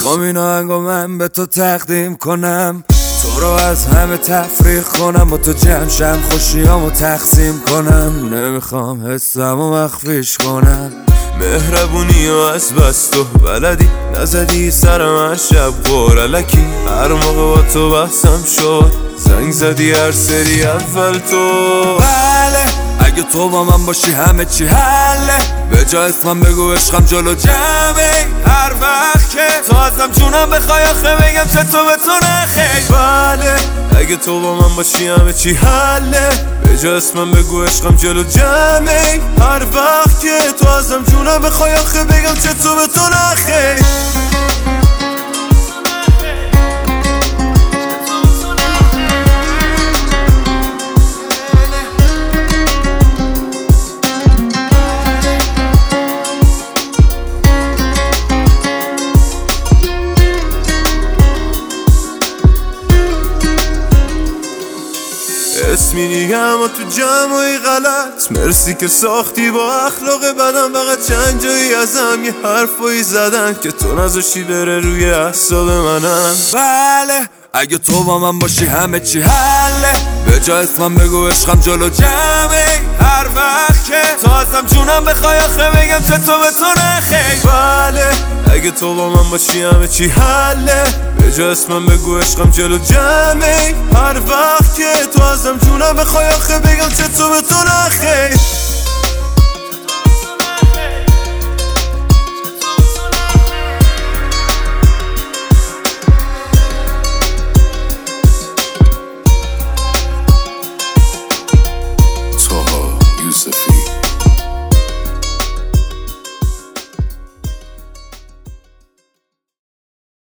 میخوام این آهنگو من به تو تقدیم کنم، تو رو از همه تفریق کنم، با تو جمع خوشیامو تقسیم کنم. نمیخوام حسمو مخفیش کنم، مهربونی و از بس تو بلدی، نزدی سر من شب قرالکی. هر موقع با تو بحثم شد زنگ زدی هر سری اول تو. بله اگه تو با من باشی همه چی حله، به جا اسمم بگو عشقم جلو جمعه. هر وقت که تو ازم جونم بخوای آخه بگم چطور به تو نخیر. بله اگه تو با من باشی همه چی حله، به جا اسمم بگو عشقم جلو جمعه. هر وقت که تو ازم جونم بخوای آخه بگم چطور به تو نخیر. اسمی دیگه اما تو جمعی غلط، مرسی که ساختی با اخلاق بدم. فقط چند جایی ازم یه حرفایی زدن که تو نذاشتی بره روی اعصاب منم. بله اگه تو با من باشی همه چی حله، به جا اسمم بگو عشقم جلو جمعه. هر وقت که تو ازم جونم بخوای آخه بگم چطور به تو نخیر. بله اگه تو با من باشی همه چی حله، به جا اسمم بگو عشقم جلو جمعه. هر وقت که تو ازم جونم بخوای آخه بگم چطور به تو نخیر. Taha Yusufi.